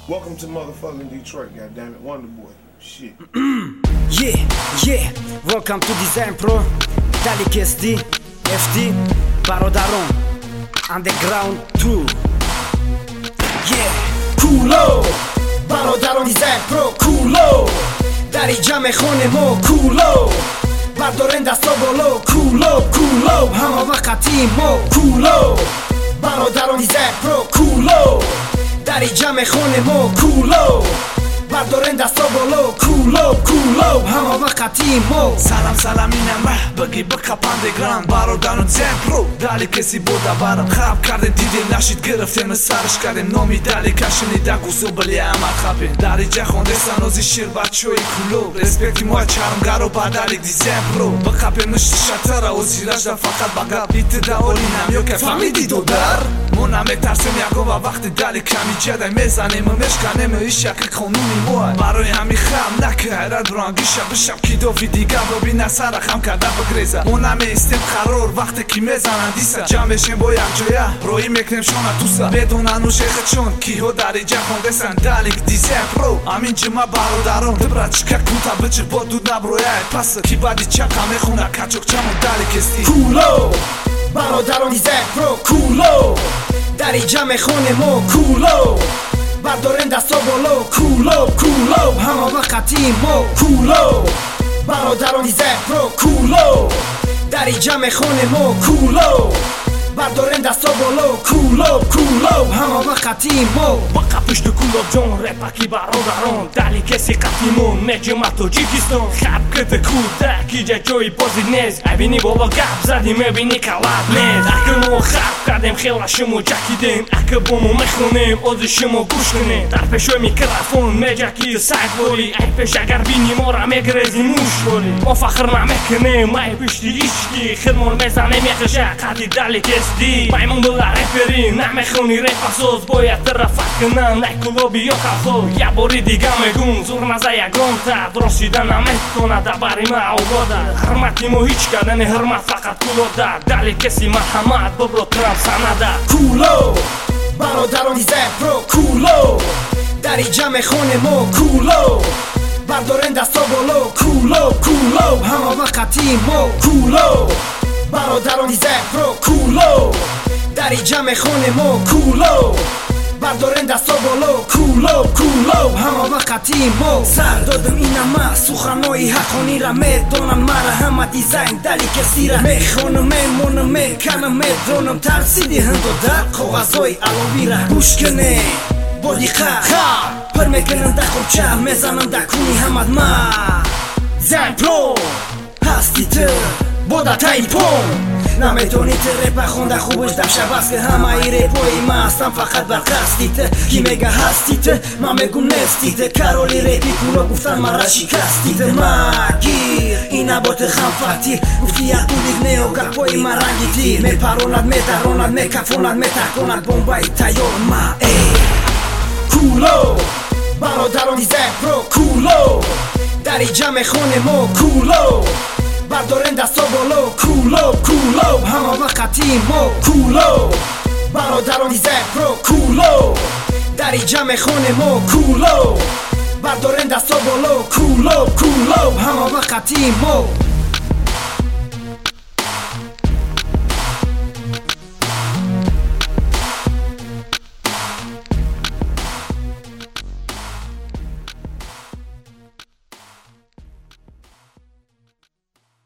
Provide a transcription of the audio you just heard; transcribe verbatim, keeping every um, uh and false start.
Welcome to motherfucking Detroit, goddammit, Wonder Boy. Shit. Yeah, yeah, welcome to Design Pro, Dalik S D, F D, برادران Underground two. Yeah, کولو برادران دیزاین پرو کولو دری جمع خانه ما کولو بردارن دستا بالا کولو کولو همه وقتی ما کولو برادران دیزاین پرو کولو دری جمع خانه ما کولو بردارن دستا بالا کولو کولو همه وقتی ما سلام سلام اینم ره بگی بکپ اندگراند برادران دیزاین پرو دلی کسی بوده برم خراب کرده دیدیم نشید گرفتیم سرش کردیم نامی دلی کشنیده گوزو بلی عمل خبین دری جخونده سنازی شیر بچوی کولو رسپکتی موی چرمگر و بدلی دیزاین پرو بکپ مشت شتره و زیرش در فقط بگب بیت دوالی نمیو که فهمیدی دو در ما نمیترسیم یکو و وقتی دلی کمی جده میزنیم و مشکنیم ایش یک قانونی موی برای همی خم نکه حیرت برانگی شب شب کی دوفی دیگه ببینه سر خم کرده بگریزه ما نمیستیم قرار وقتی کی میزنن دیسه جمع بشیم با یک جایه روی میکنیم شانه توسه بدونن و شیخ چون کیهو داری جخونده سن دلیک دیزاین پرو امین جمع برادران دبرد چکه کنتا بچه با دود نبرویه پس کی بعدی چکه میخونه کچک چمون دلیک استی کولو برادران دیزاین پرو کولو دری جمع خانه ما کولو بردارن دستا بالا کولو کولو همه وقتی ما کولو برادران دیزاین پرو کولو دری جمع خانه ما کولو بردارن دستا بالا کولو کولو همه وقتی ما بقا پشت کولو جان رپکی برادران دلی کسی قطیمون نجمع تاجیکستان خب کت کودکی جا جای بازی نیست ابینی بابا گپ زدیم ابینی کلاب نیست اگه ما خب کردیم خیلی شما جکیدیم اگه با ما میخونیم آز شما گوش کنیم در پشوی میکرافون میجکی سعید باری ای پش اگر بینی ما را میگریزی موش باری ما فخر نمیکنیم ما پشتی ایشکی خدمون میزنیم یکشه قدی دلی دی مایمون بلا رپری نمیخونی رپ اساس باید رفت کنن نکولو بیا کسو یه باری دیگه میگون زور نزه یگان تا درست شیده نمیتونه دبری ما اوگاده حرمتی ما هیچ کردن حرمت فقط کولو ده دلی کسی مرحمت ببرو ترم سنده کولو برادران دیزاین پرو کولو دری جمع خانه ما کولو بردارن دستا بالا کولو کولو همه وقتی ما کولو برادران دیزاین پرو کولو دری جمع خانه ما کولو بردارن دستا بالا کولو کولو همه وقتی ما سر دادم اینم من سخنایی حقانی را میدانم مرا همه دیزاین دلی کسی را میخونم میمونم میکنم میدونم ترسیدی هندو در کاغذهای علاوی را گوش کنه با دیقت پر میکنم در خوبچه میزنم در کونی همت من دیزاین پرو هستی تو بودا تایپون نمیتونی تو رپ خونده خوبش دفشه بس که همه ای رپایی من هستم فقط بر قصدیت کی میگه هستیت من میگم نستیت کرالی رپی کولو گفتن من را شکستیت مگیر این نبات خمفتی گفتی یک دو دیگ نیو گرپایی من رنگی تیر میپروند میدراند میکفوند میترکوند بمبایی تیار ما ای کولو برادران دیزاین پرو کولو دری جمع خانه ما کولو بردارن دستا بالا کولو کولو همه وقتی ما کولو برادران دیزاین پرو کولو دری جمع خانه ما کولو بردارن دستا بالا کولو کولو همه وقتی ما